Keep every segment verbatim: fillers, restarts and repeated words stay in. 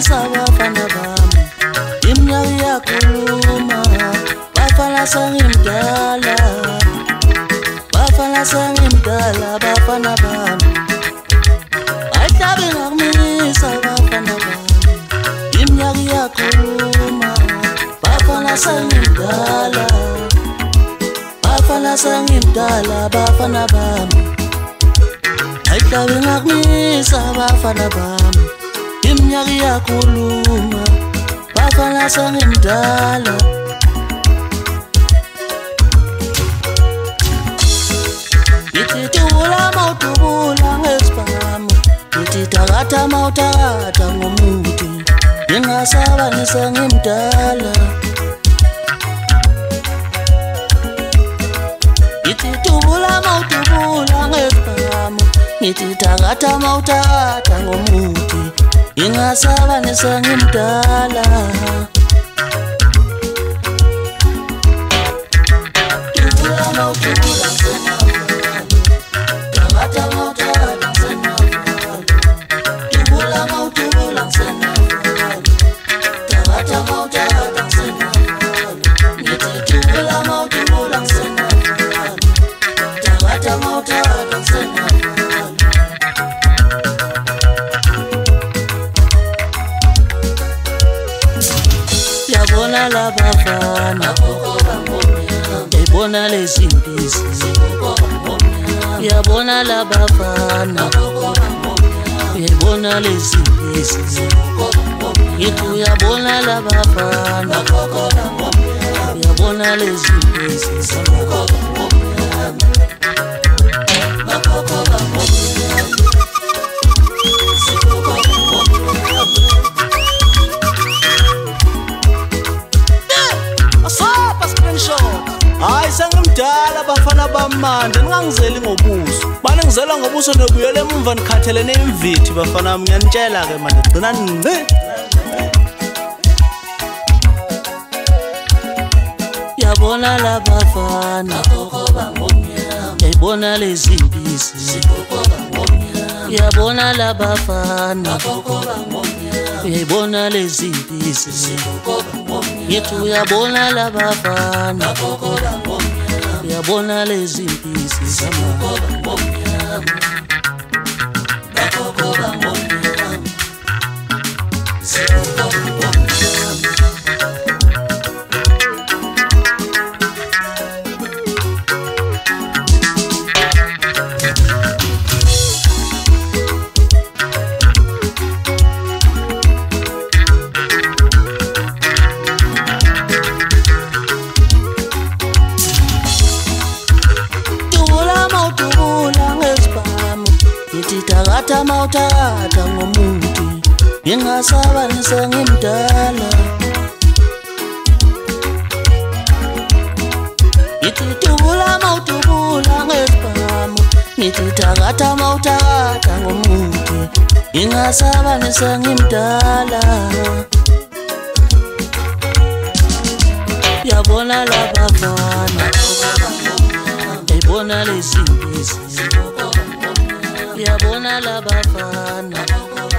ngiyabonisa bafana bami, iminyaka iyakhuluma, bafana sengimdala, bafana sengimdala, bafana bami, ahlabe ngakumisa bafana bami, iminyaka iyakhuluma, bafana sengimdala, bafana sengimdala, bafana bami, ahlabe ngakumisa bafana bami, iminyaka iyakhuluma, bafana sengimdala. Ithi tubula mawutubula ngesibhamu, ithi takatha mawutakatha ngomuthi, ngingasaba nisengimdala. Ithi tubula mawutubula ngesibhamu, ithi takatha mawutakatha ngomuthi, ngingasaba nisengimdala. Tubula mawutubula yabona la bafana, yabona lezi mpisi, yabona la bafana, yabona lezi mpisi, yitu yabona la bafana, yabona lezi mpisi. Hayi sengimdala bafana bamanje, ningangizeli ngobuso, baningizela ngobuso nobuyele emva nikhathelene imvithi bafana bami, ngiyanitshela ke manje gcina nqi. Yabona la bafana, yabona lezi mpisi, yabona la bafana, yabona lezi mpisi, yitu yabona la bafana, yabona lezi mpisi. Takatha mawutakatha ngomuthi, ngingasaba nisengimdala. Ithi tubula mawutubula ngesibhamu, ngithi takatha mawutakatha ngomuthi, ngingasaba nisengimdala. Yabona la bafana, yabona lezi mpisi, yabona la bafana,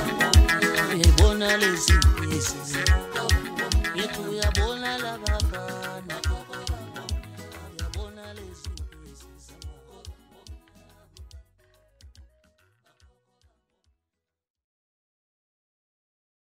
yabona lezi mpisi, yitu yabona la bafana.